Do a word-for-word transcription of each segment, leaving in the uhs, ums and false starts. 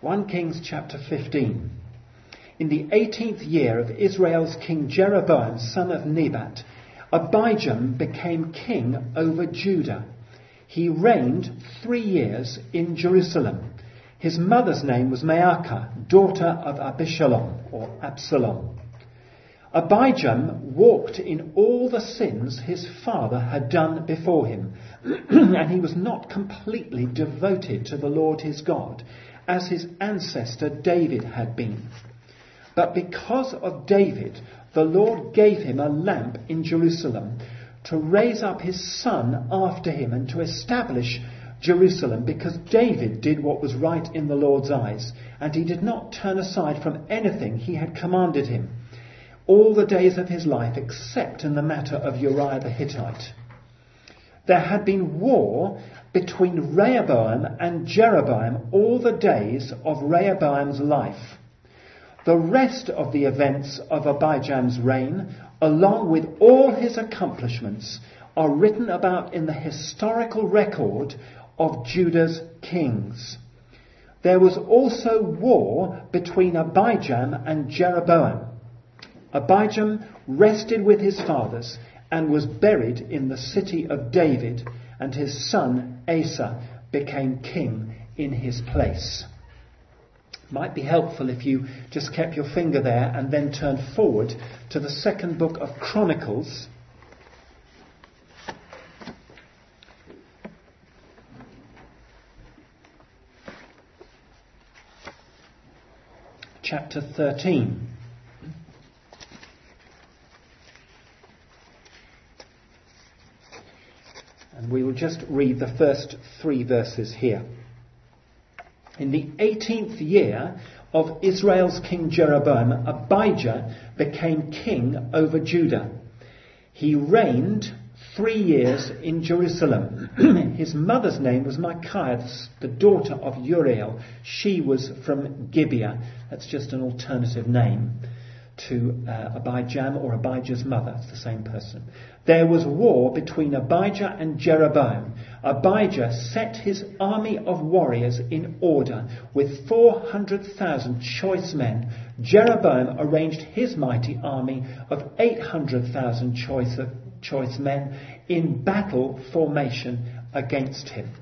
First Kings chapter fifteen. In the eighteenth year of Israel's king Jeroboam, son of Nebat, Abijam became king over Judah. He reigned three years in Jerusalem. His mother's name was Maacah, daughter of Abishalom, or Absalom. Abijam walked in all the sins his father had done before him, and he was not completely devoted to the Lord his God, as his ancestor David had been. But because of David, the Lord gave him a lamp in Jerusalem to raise up his son after him and to establish Jerusalem, because David did what was right in the Lord's eyes, and he did not turn aside from anything he had commanded him all the days of his life, except in the matter of Uriah the Hittite. There had been war between Rehoboam and Jeroboam all the days of Rehoboam's life. The rest of the events of Abijam's reign, along with all his accomplishments, are written about in the historical record of Judah's kings. There was also war between Abijam and Jeroboam. Abijam rested with his fathers and was buried in the city of David, and his son Asa became king in his place. Might be helpful if you just kept your finger there and then turned forward to the second book of Chronicles. Chapter thirteen. And we will just read the first three verses here. In the eighteenth year of Israel's king Jeroboam, Abijah became king over Judah. He reigned three years in Jerusalem. His mother's name was Micaiah, the daughter of Uriel. She was from Gibeah. That's just an alternative name to uh, Abijam or Abijah's mother. It's the same person. There was war between Abijah and Jeroboam. Abijah set his army of warriors in order with four hundred thousand choice men. Jeroboam arranged his mighty army of eight hundred thousand choice, choice men in battle formation against him.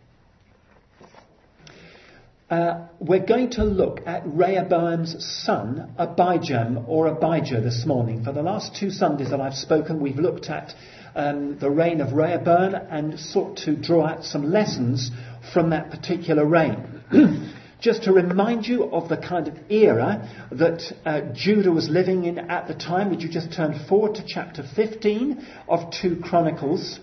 Uh, we're going to look at Rehoboam's son, Abijam, or Abijah, this morning. For the last two Sundays that I've spoken, we've looked at um, the reign of Rehoboam and sought to draw out some lessons from that particular reign. Just to remind you of the kind of era that uh, Judah was living in at the time, would you just turn forward to chapter fifteen of two Chronicles,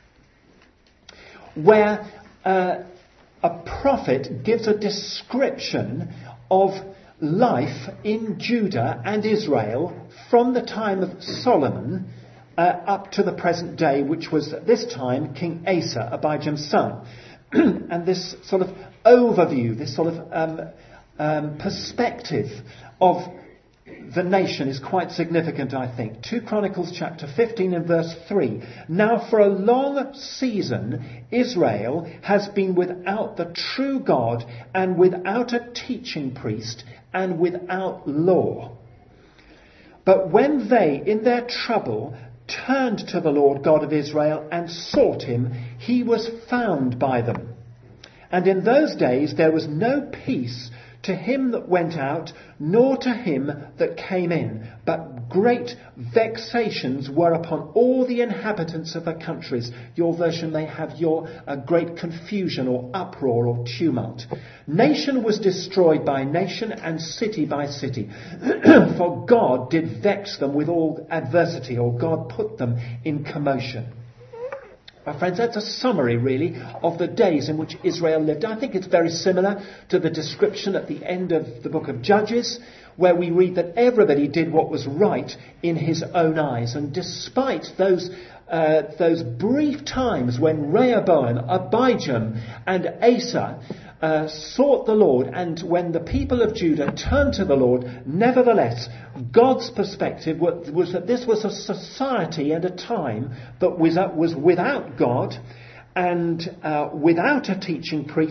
where Uh, a prophet gives a description of life in Judah and Israel from the time of Solomon uh, up to the present day, which was at this time King Asa, Abijam's son. And this sort of overview, this sort of um, um, perspective of the nation is quite significant, I think. two Chronicles chapter fifteen and verse three. Now for a long season Israel has been without the true God, and without a teaching priest, and without law. But when they, in their trouble, turned to the Lord God of Israel and sought him, he was found by them. And in those days there was no peace to him that went out, nor to him that came in, but great vexations were upon all the inhabitants of the countries. Your version may have your uh, great confusion or uproar or tumult. Nation was destroyed by nation, and city by city. For God did vex them with all adversity, or God put them in commotion. My friends, that's a summary, really, of the days in which Israel lived. I think it's very similar to the description at the end of the book of Judges, where we read that everybody did what was right in his own eyes. And despite those uh, those brief times when Rehoboam, Abijam, and Asa uh, sought the Lord, and when the people of Judah turned to the Lord, nevertheless, God's perspective was, was that this was a society and a time that was, uh, was without God, and uh, without a teaching priest,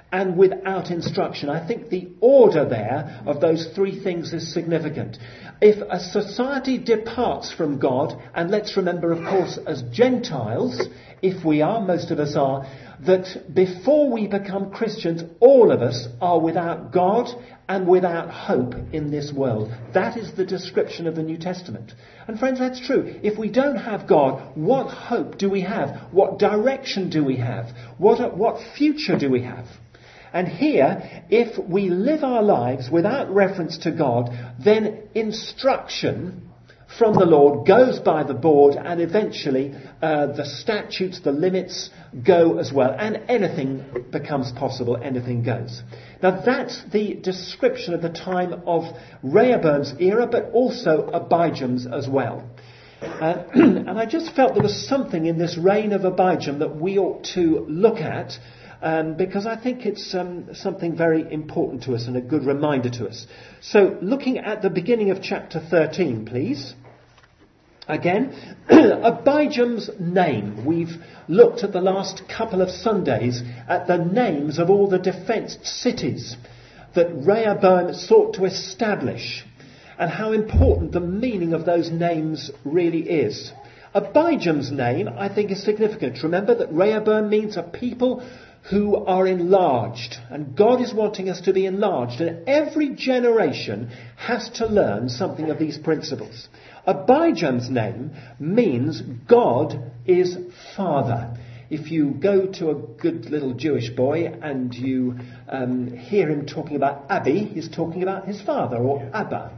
and without instruction. I think the order there of those three things is significant. If a society departs from God, and let's remember, of course, as Gentiles, if we are, most of us are, that before we become Christians, all of us are without God and without hope in this world. That is the description of the New Testament. And friends, that's true. If we don't have God, what hope do we have? What direction do we have? What, what future do we have? And here, if we live our lives without reference to God, then instruction from the Lord goes by the board, and eventually uh, the statutes, the limits go as well, and anything becomes possible, anything goes. Now that's the description of the time of Rehoboam's era, but also Abijam's as well. Uh, and I just felt there was something in this reign of Abijam that we ought to look at, Um, because I think it's um, something very important to us and a good reminder to us. So, looking at the beginning of chapter thirteen, please. Again, Abijam's name. We've looked at the last couple of Sundays at the names of all the defenced cities that Rehoboam sought to establish, and how important the meaning of those names really is. Abijam's name, I think, is significant. Remember that Rehoboam means a people who are enlarged, and God is wanting us to be enlarged, and every generation has to learn something of these principles. Abijam's name means God is Father. If you go to a good little Jewish boy and you um, hear him talking about Abi, he's talking about his father, or Abba.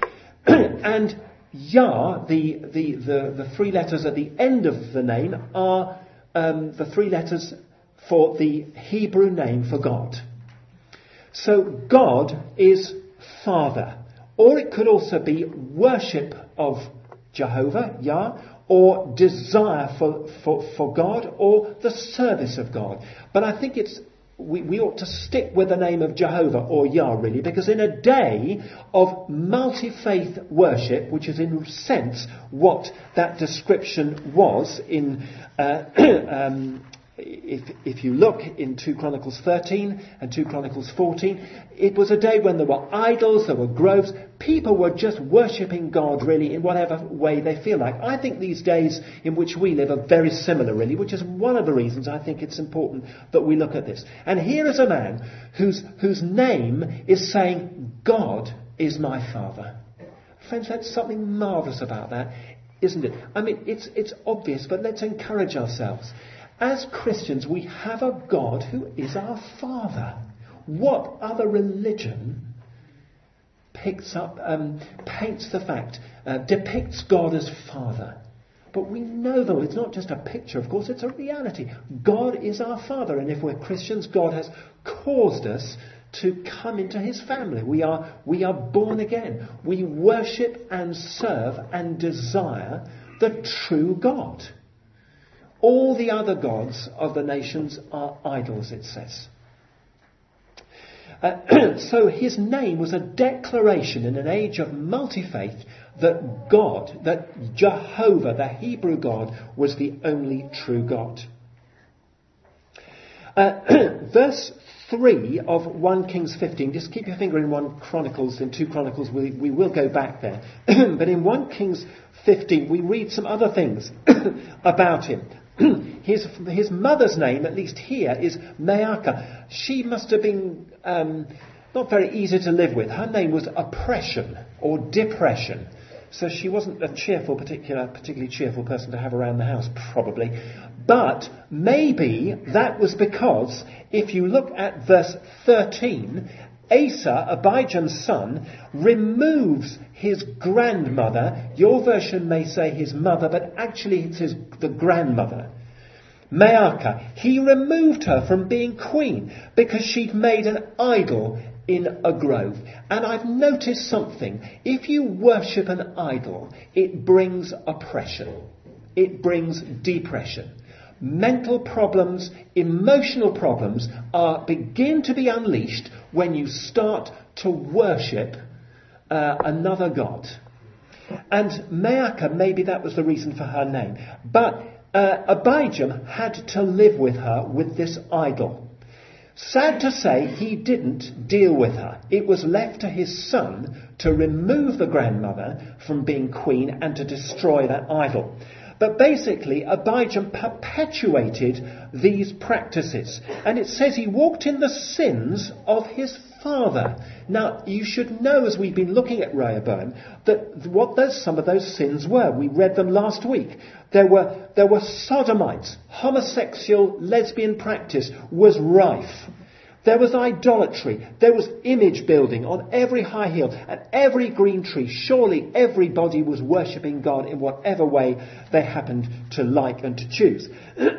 And Yah, the, the, the, the three letters at the end of the name, are um, the three letters for the Hebrew name for God. So God is Father. Or it could also be worship of Jehovah, Yah, or desire for, for, for God, or the service of God. But I think it's we, we ought to stick with the name of Jehovah, or Yah, really, because in a day of multi-faith worship, which is in a sense what that description was in uh, um, If, if you look in two Chronicles thirteen and two Chronicles fourteen, it was a day when there were idols, there were groves. People were just worshipping God, really, in whatever way they feel like. I think these days in which we live are very similar, really, which is one of the reasons I think it's important that we look at this. And here is a man whose, whose name is saying, God is my Father. Friends, that's something marvellous about that, isn't it? I mean, it's, it's obvious, but let's encourage ourselves. As Christians, we have a God who is our Father. What other religion picks up, um, paints the fact, uh, depicts God as Father? But we know, though, it's not just a picture, of course, it's a reality. God is our Father, and if we're Christians, God has caused us to come into his family. We are, we are born again. We worship and serve and desire the true God. All the other gods of the nations are idols, it says. Uh, so his name was a declaration in an age of multi-faith that God, that Jehovah, the Hebrew God, was the only true God. Uh, verse three of First Kings fifteen, just keep your finger in First Chronicles, in two Chronicles, we, we will go back there. But in First Kings fifteen, we read some other things about him. His, his mother's name, at least here, is Maacah. She must have been um, not very easy to live with. Her name was Oppression or Depression. So she wasn't a cheerful, particular, particularly cheerful person to have around the house, probably. But maybe that was because, if you look at verse thirteen, Asa, Abijam's son, removes his grandmother. Your version may say his mother, but actually it's his, the grandmother, Maacah. He removed her from being queen because she'd made an idol in a grove. And I've noticed something. If you worship an idol, it brings oppression. It brings depression. Mental problems, emotional problems are begin to be unleashed when you start to worship uh, another god. And Maacah, maybe that was the reason for her name. But uh, Abijam had to live with her with this idol. Sad to say, he didn't deal with her. It was left to his son to remove the grandmother from being queen and to destroy that idol. But basically, Abijam perpetuated these practices. And it says he walked in the sins of his father. Now, you should know, as we've been looking at Rehoboam, that what those, some of those sins were. We read them last week. There were, there were sodomites. Homosexual, lesbian practice was rife. There was idolatry. There was image building on every high hill and every green tree. Surely everybody was worshipping God in whatever way they happened to like and to choose.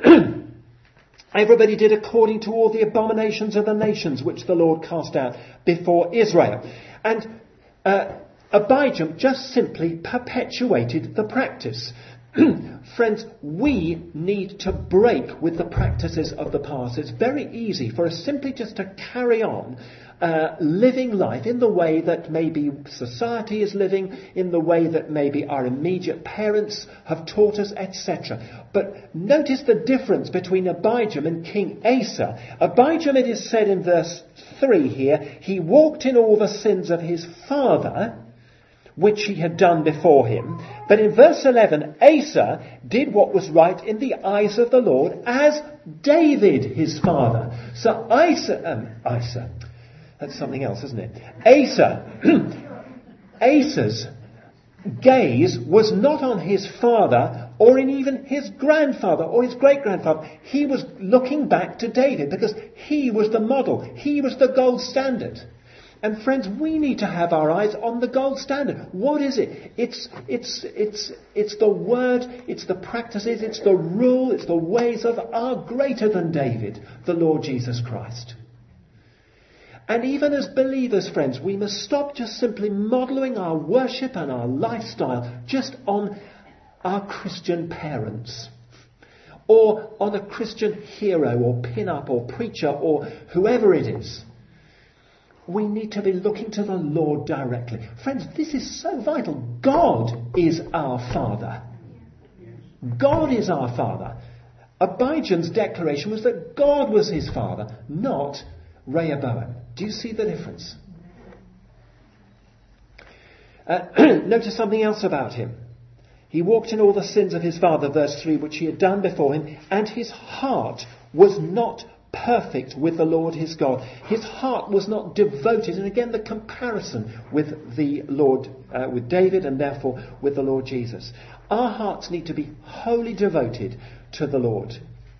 Everybody did according to all the abominations of the nations which the Lord cast out before Israel. And uh, Abijam just simply perpetuated the practice. Friends, we need to break with the practices of the past. It's very easy for us simply just to carry on uh, living life in the way that maybe society is living, in the way that maybe our immediate parents have taught us, et cetera. But notice the difference between Abijam and King Asa. Abijam, it is said in verse three here, he walked in all the sins of his father, which he had done before him. But in verse eleven, Asa did what was right in the eyes of the Lord, as David his father. So Asa, um, Asa, that's something else, isn't it? Asa, Asa's gaze was not on his father or in even his grandfather or his great-grandfather. He was looking back to David because he was the model. He was the gold standard. And friends, we need to have our eyes on the gold standard. What is it? It's, it's, it's, it's the word, it's the practices, it's the rule, it's the ways of our greater than David, the Lord Jesus Christ. And even as believers, friends, we must stop just simply modelling our worship and our lifestyle just on our Christian parents, or on a Christian hero or pin-up or preacher or whoever it is. We need to be looking to the Lord directly. Friends, this is so vital. God is our Father. God is our Father. Abijam's declaration was that God was his father, not Rehoboam. Do you see the difference? Uh, notice something else about him. He walked in all the sins of his father, verse three, which he had done before him, and his heart was not perfect with the Lord his God. His heart was not devoted. And again, the comparison with the Lord, uh, with David, and therefore with the Lord Jesus. Our hearts need to be wholly devoted to the Lord.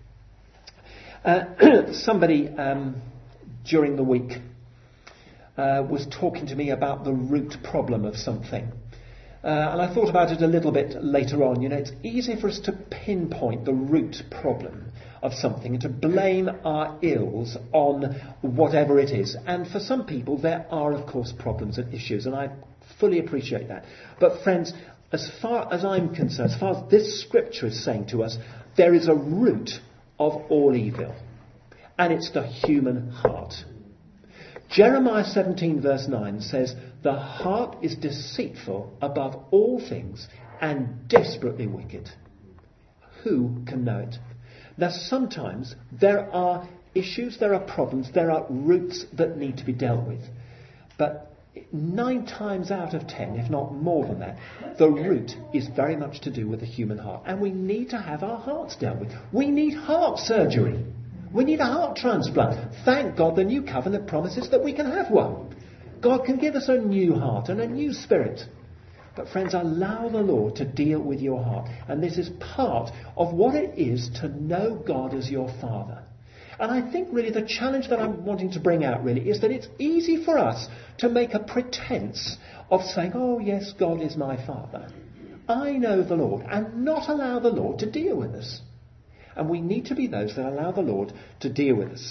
Uh, somebody um, during the week uh, was talking to me about the root problem of something. Uh, and I thought about it a little bit later on. You know, it's easy for us to pinpoint the root problem of something and to blame our ills on whatever it is. And for some people, there are, of course, problems and issues, and I fully appreciate that. But friends, as far as I'm concerned, as far as this scripture is saying to us, there is a root of all evil, and it's the human heart. Jeremiah seventeen verse nine says, the heart is deceitful above all things and desperately wicked. Who can know it? Now, sometimes there are issues, there are problems, there are roots that need to be dealt with. But nine times out of ten, if not more than that, the root is very much to do with the human heart. And we need to have our hearts dealt with. We need heart surgery. We need a heart transplant. Thank God the new covenant promises that we can have one. God can give us a new heart and a new spirit. But friends, allow the Lord to deal with your heart. And this is part of what it is to know God as your Father. And I think really the challenge that I'm wanting to bring out really is that it's easy for us to make a pretense of saying, oh yes, God is my Father. I know the Lord, and not allow the Lord to deal with us. And we need to be those that allow the Lord to deal with us.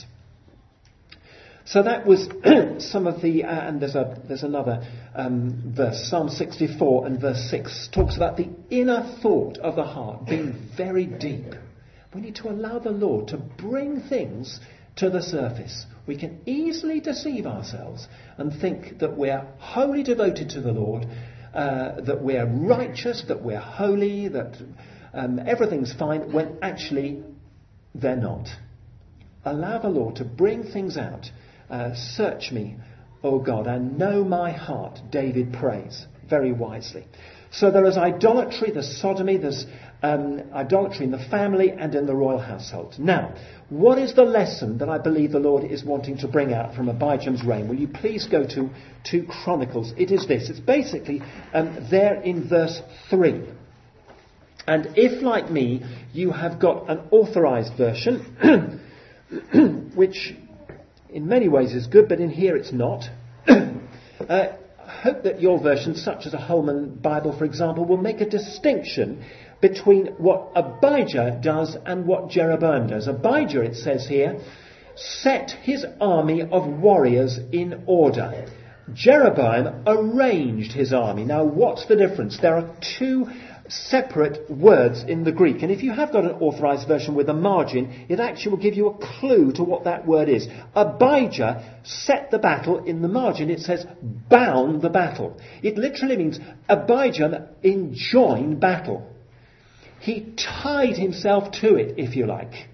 So that was some of the, uh, and there's a there's another um, verse, Psalm sixty-four and verse six talks about the inner thought of the heart being very deep. We need to allow the Lord to bring things to the surface. We can easily deceive ourselves and think that we're wholly devoted to the Lord, uh, that we're righteous, that we're holy, that um, everything's fine, when actually they're not. allow the Lord to bring things out. Uh, search me, O God, and know my heart, David prays very wisely. So there is idolatry, there's sodomy, there's um, idolatry in the family and in the royal household. Now, what is the lesson that I believe the Lord is wanting to bring out from Abijam's reign? Will you please go to two Chronicles? It is this. It's basically um, there in verse three. And if, like me, you have got an authorised version, which in many ways is good, but in here it's not, uh, I hope that your version, such as a Holman Bible, for example, will make a distinction between what Abijah does and what Jeroboam does. Abijah, it says here, set his army of warriors in order. Jeroboam arranged his army. Now, what's the difference? There are two separate words in the Greek, and if you have got an authorised version with a margin, it actually will give you a clue to what that word is. Abijah set the battle. In the margin it says bound the battle. It literally means Abijah enjoined battle. He tied himself to it, if you like.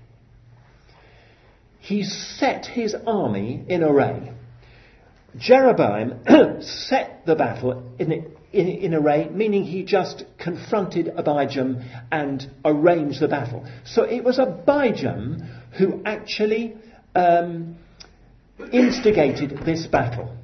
He set his army in array. Jeroboam set the battle in, in, in array, meaning he just confronted Abijam and arranged the battle. So it was Abijam who actually um, instigated this battle.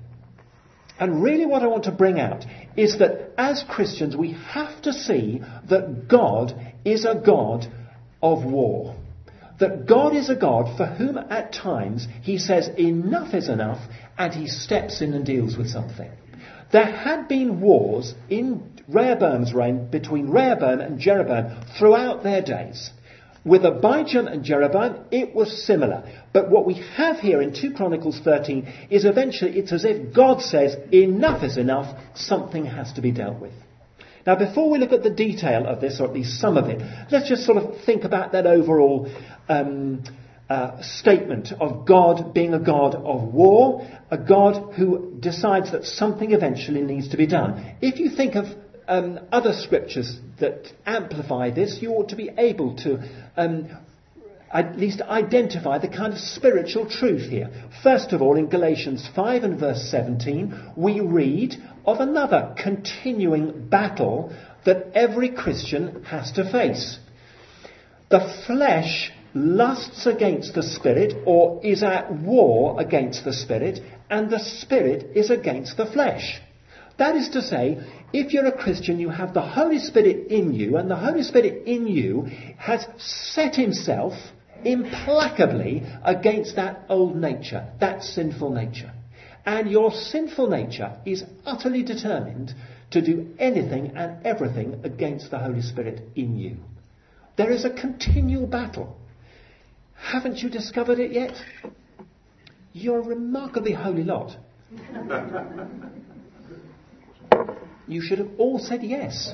And really what I want to bring out is that as Christians we have to see that God is a God of war. That God is a God for whom at times he says enough is enough and he steps in and deals with something. There had been wars in Rehoboam's reign between Rehoboam and Jeroboam throughout their days. With Abijam and Jeroboam, it was similar. But what we have here in two Chronicles thirteen is eventually it's as if God says, enough is enough, something has to be dealt with. Now, before we look at the detail of this, or at least some of it, let's just sort of think about that overall um, uh, statement of God being a God of war, a God who decides that something eventually needs to be done. If you think of um, other scriptures that amplify this, you ought to be able to um, at least identify the kind of spiritual truth here. First of all, in Galatians five and verse seventeen, we read of another continuing battle that every Christian has to face. The flesh lusts against the Spirit, or is at war against the Spirit, and the Spirit is against the flesh. That is to say, if you're a Christian, you have the Holy Spirit in you, and the Holy Spirit in you has set himself implacably against that old nature, that sinful nature. And your sinful nature is utterly determined to do anything and everything against the Holy Spirit in you. There is a continual battle. Haven't you discovered it yet? You're a remarkably holy lot. You should have all said yes.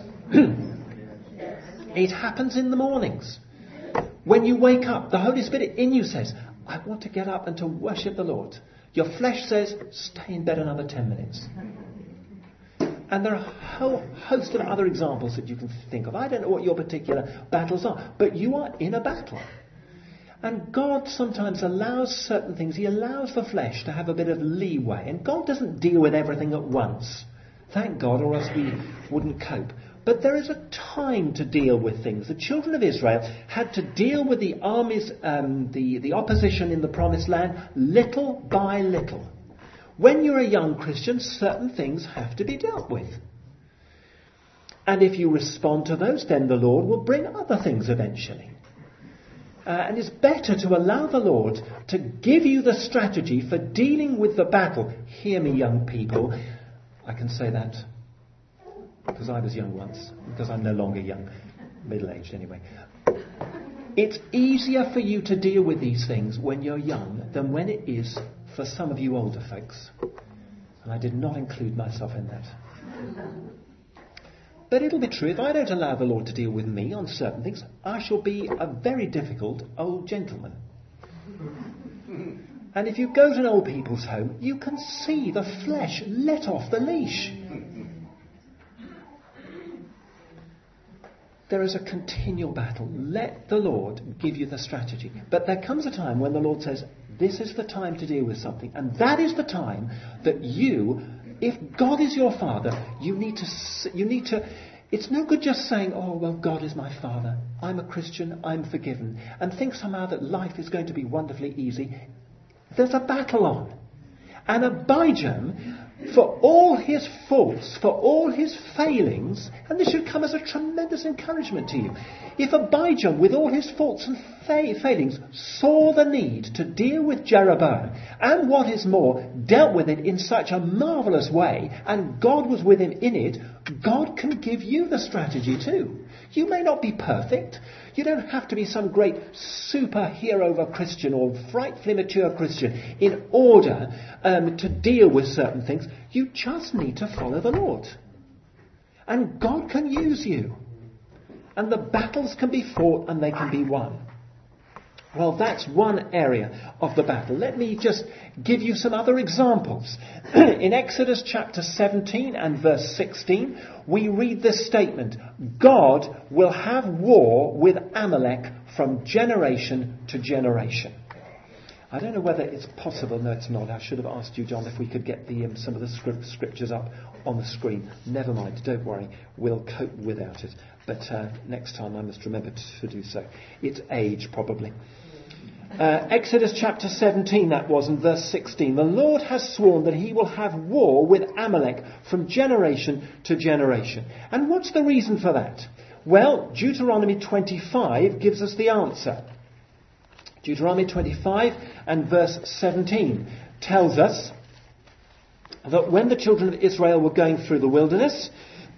It happens in the mornings. When you wake up, the Holy Spirit in you says, I want to get up and to worship the Lord. Your flesh says, stay in bed another ten minutes. And there are a whole host of other examples that you can think of. I don't know what your particular battles are, but you are in a battle. And God sometimes allows certain things. He allows the flesh to have a bit of leeway. And God doesn't deal with everything at once. Thank God, or else we wouldn't cope. But there is a time to deal with things. The children of Israel had to deal with the armies, um, the, the opposition in the promised land, little by little. When you're a young Christian, certain things have to be dealt with. And if you respond to those, then the Lord will bring other things eventually. Uh, and it's better to allow the Lord to give you the strategy for dealing with the battle. Hear me, young people. I can say that because I was young once, because I'm no longer young, middle-aged anyway. It's easier for you to deal with these things when you're young than when it is for some of you older folks. And I did not include myself in that. But it'll be true, if I don't allow the Lord to deal with me on certain things, I shall be a very difficult old gentleman. And if you go to an old people's home, you can see the flesh let off the leash. There is a continual battle. Let the Lord give you the strategy. But there comes a time when the Lord says, this is the time to deal with something. And that is the time that you, if God is your Father, you need to, you need to, it's no good just saying, oh, well, God is my Father. I'm a Christian. I'm forgiven. And think somehow that life is going to be wonderfully easy. There's a battle on. And Abijam, for all his faults, for all his failings, and this should come as a tremendous encouragement to you. If Abijam, with all his faults and fa- failings, saw the need to deal with Jeroboam, and what is more, dealt with it in such a marvellous way, and God was with him in it, God can give you the strategy too. You may not be perfect. You don't have to be some great superhero of a Christian or frightfully mature Christian in order um, to deal with certain things. You just need to follow the Lord. And God can use you. And the battles can be fought and they can be won. Well, that's one area of the battle. Let me just give you some other examples. In Exodus chapter seventeen and verse sixteen, we read this statement: God will have war with Amalek from generation to generation. I don't know whether it's possible. No, it's not. I should have asked you, John, if we could get the um, some of the script, scriptures up on the screen. Never mind. Don't worry. We'll cope without it. But uh, next time I must remember to do so. It's age, probably. Uh, Exodus chapter seventeen, that was, and verse sixteen. The Lord has sworn that he will have war with Amalek from generation to generation. And what's the reason for that? Well, Deuteronomy twenty-five gives us the answer. Deuteronomy twenty-five and verse seventeen tells us that when the children of Israel were going through the wilderness,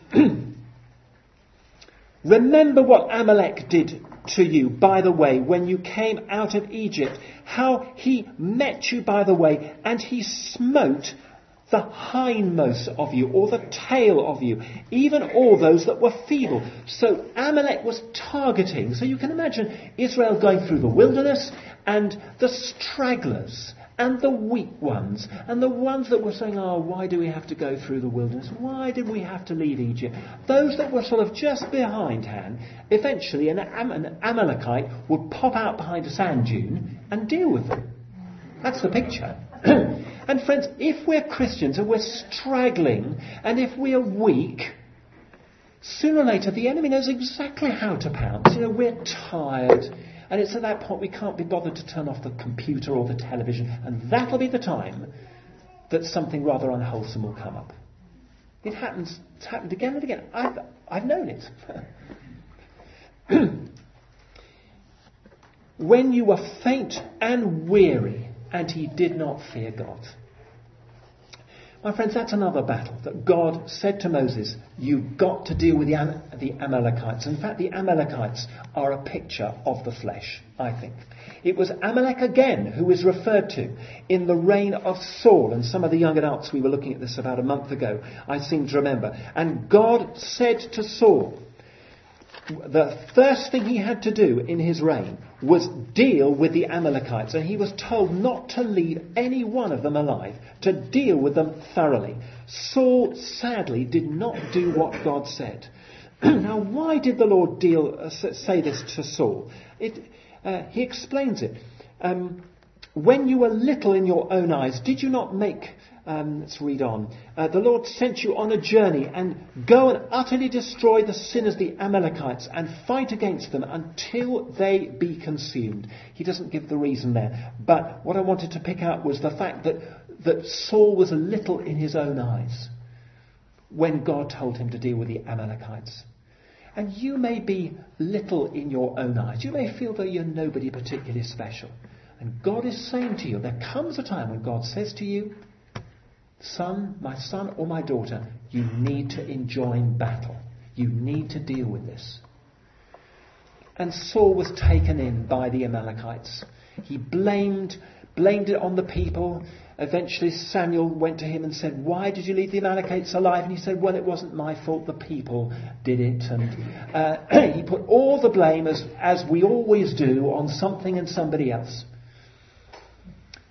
remember what Amalek did to you by the way when you came out of Egypt, how he met you by the way, and he smote the hindmost of you, or the tail of you, even all those that were feeble. So Amalek was targeting. So you can imagine Israel going through the wilderness, and the stragglers, and the weak ones, and the ones that were saying, oh, why do we have to go through the wilderness? Why did we have to leave Egypt? Those that were sort of just behindhand, eventually an, Am- an Amalekite would pop out behind a sand dune and deal with them. That's the picture. And friends, if we're Christians and we're straggling, and if we're weak, sooner or later the enemy knows exactly how to pounce. You know, we're tired, and it's at that point we can't be bothered to turn off the computer or the television, and that'll be the time that something rather unwholesome will come up. It happens. It's happened again and again. I've, I've known it. When you were faint and weary, and he did not fear God. My friends, that's another battle that God said to Moses, you've got to deal with the, Am- the Amalekites. In fact, the Amalekites are a picture of the flesh, I think. It was Amalek again who is referred to in the reign of Saul, and some of the young adults, we were looking at this about a month ago, I seem to remember. And God said to Saul, the first thing he had to do in his reign was deal with the Amalekites, and he was told not to leave any one of them alive, to deal with them thoroughly. Saul sadly did not do what God said. Now, why did the Lord deal uh, say this to Saul? It, uh, he explains it. Um, when you were little in your own eyes, did you not make... Um, let's read on. Uh, the Lord sent you on a journey, and go and utterly destroy the sinners, the Amalekites, and fight against them until they be consumed. He doesn't give the reason there. But what I wanted to pick out was the fact that, that Saul was little in his own eyes when God told him to deal with the Amalekites. And you may be little in your own eyes. You may feel that you're nobody particularly special. And God is saying to you, there comes a time when God says to you, son, my son or my daughter, you need to enjoin battle. You need to deal with this. And Saul was taken in by the Amalekites. He blamed, blamed it on the people. Eventually Samuel went to him and said, why did you leave the Amalekites alive? And he said, well, it wasn't my fault. The people did it. And uh, he put all the blame, as, as we always do, on something and somebody else.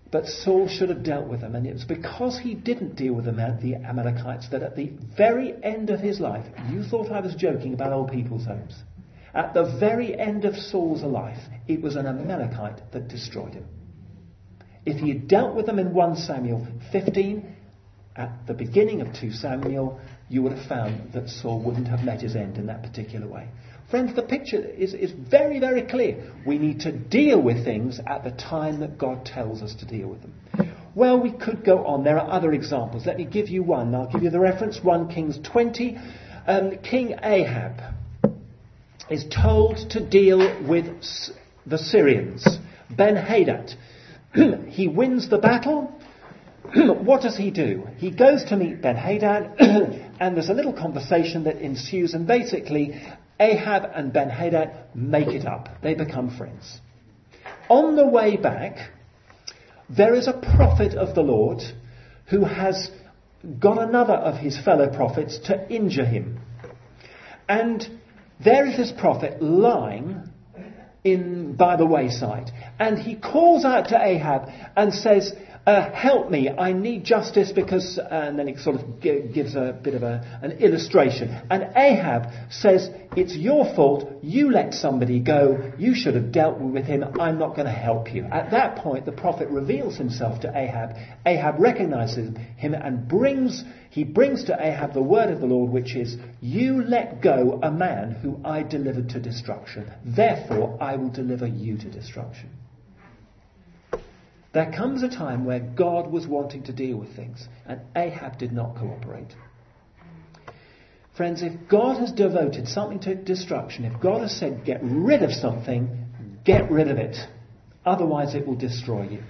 But Saul should have dealt with them, and it was because he didn't deal with the Amalekites that at the very end of his life, you thought I was joking about old people's homes. At the very end of Saul's life, it was an Amalekite that destroyed him. If he had dealt with them in First Samuel fifteen, at the beginning of Second Samuel, you would have found that Saul wouldn't have met his end in that particular way. Friends, the picture is, is very, very clear. We need to deal with things at the time that God tells us to deal with them. Well, we could go on. There are other examples. Let me give you one. I'll give you the reference, First Kings twenty. Um, King Ahab is told to deal with the Syrians. Ben-Hadad. He wins the battle. What does he do? He goes to meet Ben-Hadad, and there's a little conversation that ensues, and basically Ahab and Ben-Hadad make it up. They become friends. On the way back, there is a prophet of the Lord who has got another of his fellow prophets to injure him. And there is this prophet lying in by the wayside, and he calls out to Ahab and says, Uh, help me, I need justice because, uh, and then he sort of g- gives a bit of a, an illustration. And Ahab says, it's your fault, you let somebody go, you should have dealt with him, I'm not going to help you. At that point, the prophet reveals himself to Ahab. Ahab recognizes him and brings, he brings to Ahab the word of the Lord, which is, you let go a man who I delivered to destruction, therefore I will deliver you to destruction. There comes a time where God was wanting to deal with things, and Ahab did not cooperate. Friends, if God has devoted something to destruction, if God has said get rid of something, get rid of it. Otherwise it will destroy you.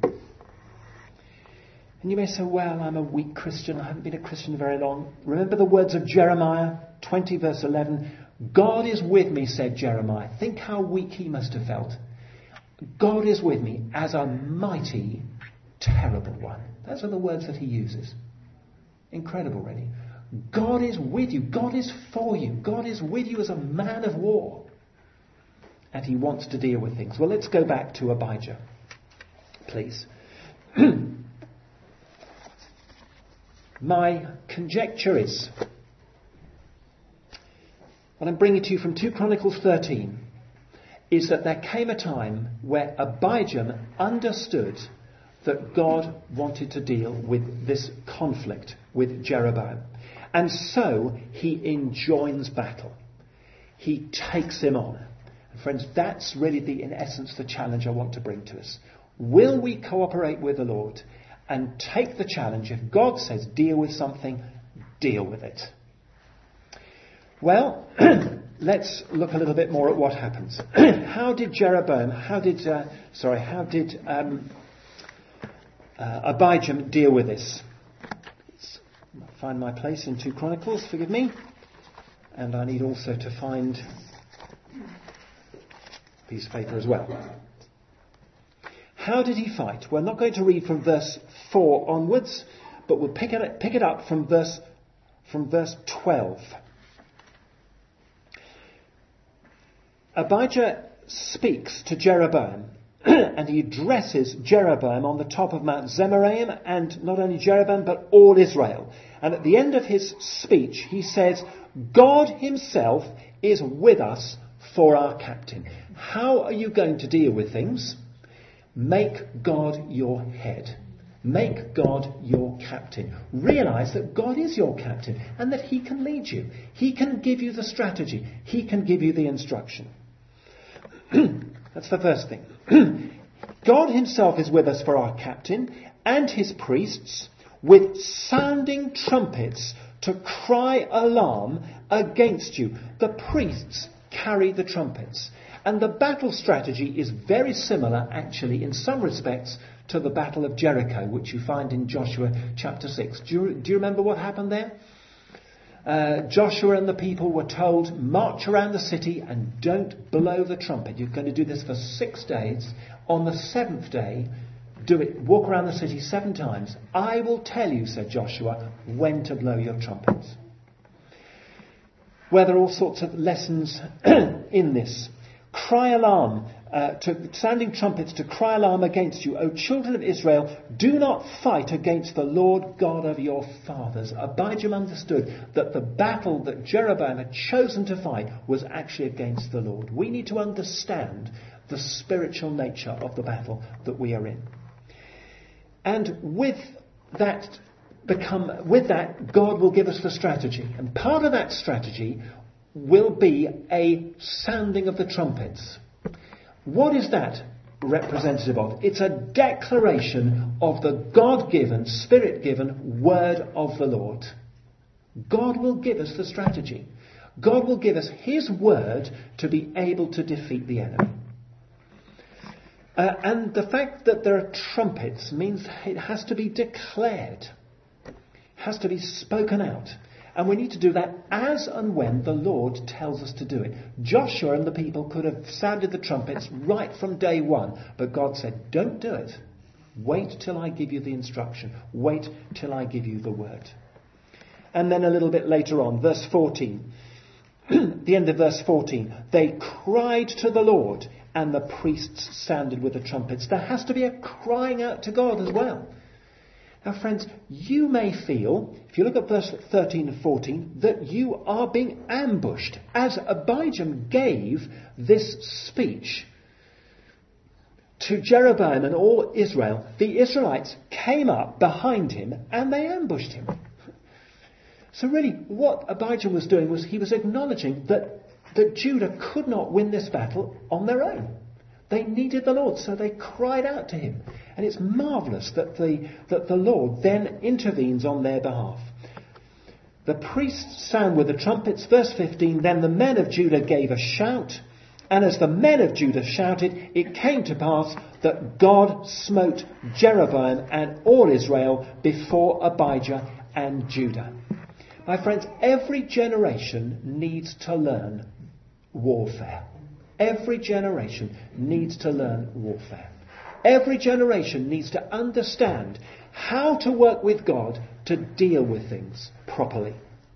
And you may say, well, I'm a weak Christian, I haven't been a Christian very long. Remember the words of Jeremiah twenty verse eleven? God is with me, said Jeremiah. Think how weak he must have felt. God is with me as a mighty, terrible one. Those are the words that he uses. Incredible, really. God is with you. God is for you. God is with you as a man of war. And he wants to deal with things. Well, let's go back to Abijah, please. My conjecture is, what I'm bringing to you from Second Chronicles thirteen, is that there came a time where Abijah understood that God wanted to deal with this conflict with Jeroboam. And so he enjoins battle. He takes him on. And friends, that's really the, in essence, the challenge I want to bring to us. Will we cooperate with the Lord and take the challenge? If God says deal with something, deal with it. Well, let's look a little bit more at what happens. How did Jeroboam, how did, uh, sorry, how did um, uh, Abijah deal with this? Let's find my place in Second Chronicles, forgive me. And I need also to find a piece of paper as well. How did he fight? We're not going to read from verse four onwards, but we'll pick it, pick it up from verse, from verse twelve. Abijah speaks to Jeroboam and he addresses Jeroboam on the top of Mount Zemaraim, and not only Jeroboam but all Israel. And at the end of his speech he says, God himself is with us for our captain. How are you going to deal with things? Make God your head. Make God your captain. Realise that God is your captain and that he can lead you. He can give you the strategy. He can give you the instruction. That's the first thing. God himself is with us for our captain and his priests with sounding trumpets to cry alarm against you. The priests carry the trumpets. And the battle strategy is very similar, actually, in some respects, to the Battle of Jericho, which you find in Joshua chapter six. Do you, do you remember what happened there? Uh, Joshua and the people were told, march around the city and don't blow the trumpet. You're going to do this for six days. On the seventh day, do it. Walk around the city seven times. I will tell you, said Joshua, when to blow your trumpets. Well, there are all sorts of lessons in this. Cry alarm uh, to sounding trumpets to cry alarm against you, O children of Israel, do not fight against the Lord God of your fathers. Abijam understood that the battle that Jeroboam had chosen to fight was actually against the Lord. We need to understand the spiritual nature of the battle that we are in. And with that become with that, God will give us the strategy. And part of that strategy will be a sounding of the trumpets. What is that representative of? It's a declaration of the God-given, Spirit-given word of the Lord. God will give us the strategy. God will give us His word to be able to defeat the enemy. Uh, and the fact that there are trumpets means it has to be declared. Has to be spoken out. And we need to do that as and when the Lord tells us to do it. Joshua and the people could have sounded the trumpets right from day one. But God said, don't do it. Wait till I give you the instruction. Wait till I give you the word. And then a little bit later on, verse fourteen. The end of verse fourteen. They cried to the Lord, and the priests sounded with the trumpets. There has to be a crying out to God as well. Now, friends, you may feel, if you look at verse thirteen and fourteen, that you are being ambushed. As Abijam gave this speech to Jeroboam and all Israel, the Israelites came up behind him and they ambushed him. So really, what Abijam was doing was he was acknowledging that, that Judah could not win this battle on their own. They needed the Lord, so they cried out to him. And it's marvellous that the, that the Lord then intervenes on their behalf. The priests sound with the trumpets. Verse fifteen, then the men of Judah gave a shout. And as the men of Judah shouted, it came to pass that God smote Jeroboam and all Israel before Abijah and Judah. My friends, every generation needs to learn warfare. Every generation needs to learn warfare. Every generation needs to understand how to work with God to deal with things properly.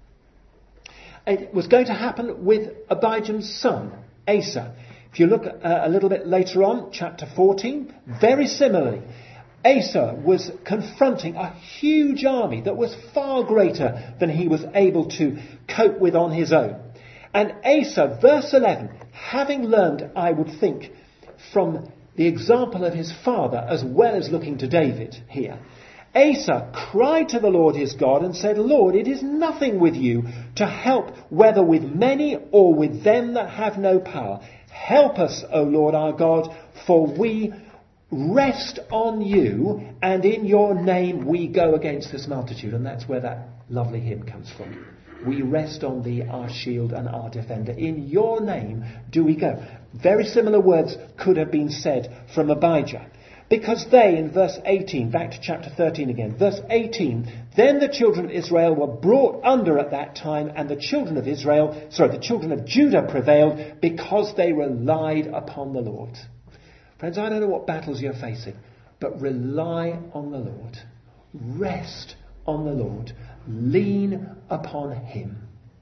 It was going to happen with Abijam's son, Asa. If you look uh, a little bit later on, chapter fourteen, very similarly, Asa was confronting a huge army that was far greater than he was able to cope with on his own. And Asa, verse eleven, having learned, I would think, from the example of his father, as well as looking to David here, Asa cried to the Lord his God and said, Lord, it is nothing with you to help, whether with many or with them that have no power. Help us, O Lord our God, for we rest on you, and in your name we go against this multitude. And that's where that lovely hymn comes from. We rest on thee, our shield and our defender. In your name do we go. Very similar words could have been said from Abijah. Because they, in verse eighteen, back to chapter thirteen again, verse eighteen, then the children of Israel were brought under at that time, and the children of Israel, sorry, the children of Judah prevailed because they relied upon the Lord. Friends, I don't know what battles you're facing, but rely on the Lord. Rest on the Lord. Lean upon Him.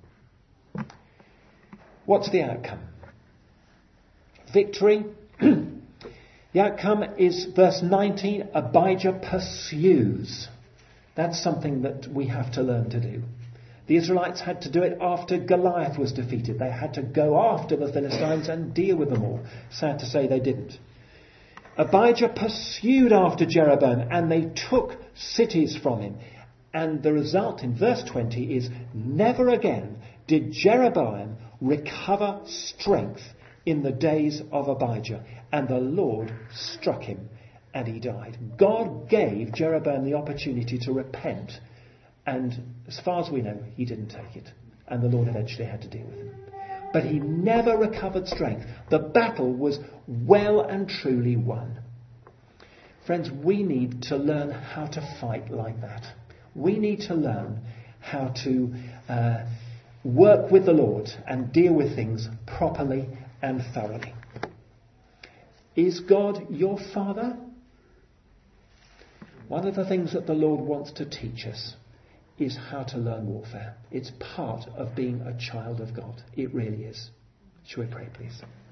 What's the outcome? Victory. The outcome is verse nineteen, Abijah pursues. That's something that we have to learn to do. The Israelites had to do it after Goliath was defeated. They had to go after the Philistines and deal with them all. Sad to say they didn't. Abijah pursued after Jeroboam, and they took cities from him. And the result in verse twenty is, never again did Jeroboam recover strength in the days of Abijah. And the Lord struck him, and he died. God gave Jeroboam the opportunity to repent. And as far as we know, he didn't take it. And the Lord eventually had to deal with him. But he never recovered strength. The battle was well and truly won. Friends, we need to learn how to fight like that. We need to learn how to uh, work with the Lord and deal with things properly and thoroughly. Is God your Father? One of the things that the Lord wants to teach us is how to learn warfare. It's part of being a child of God. It really is. Shall we pray, please?